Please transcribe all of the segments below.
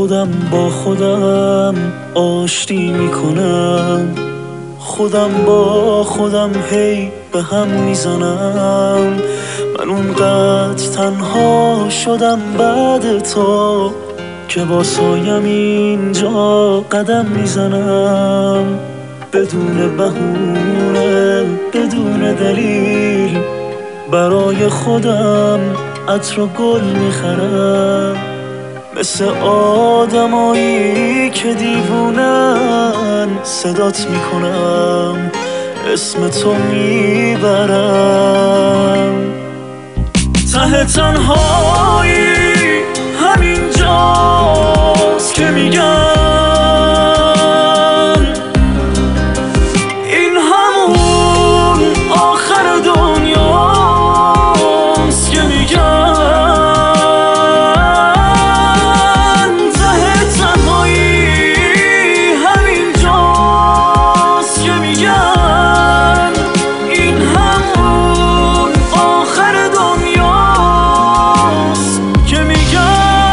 خودم با خودم آشتی میکنم، خودم با خودم هی به هم میزنم. من اونقدر تنها شدم بعد تو که با سایم اینجا قدم میزنم. بدون بهونه بدون دلیل برای خودم عطر و گل میخرم، مثل آدمایی که دیوونن صدات میکنم، اسم تو میبرم. ته تنهایی همینجاست که میگم این همون آخر دنیاست، که میگم ته تنهایی همینجاست، که میگم این همون آخر دنیاست، که میگم.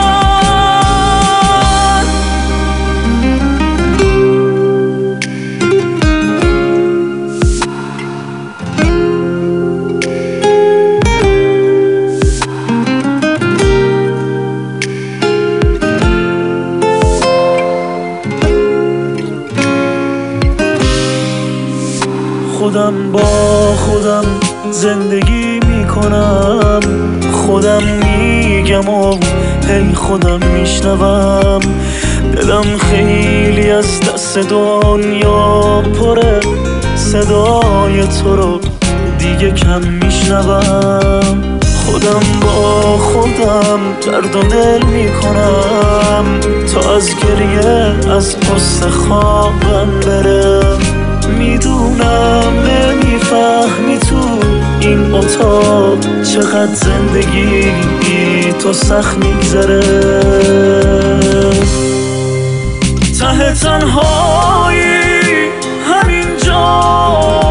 خودم با خودم زندگی میکنم، خودم میگم و هی خودم میشنوم. دلم خیلی از دست دنیا پره، صدای تو رو دیگه کم میشنوم. خودم با خودم درد و دل میکنم تا از گریه از پست خوابم برم. میدونم نمیفهمی تو این اتاق چقدر زندگی بی تو سخت میگذره. ته تنهایی همینجا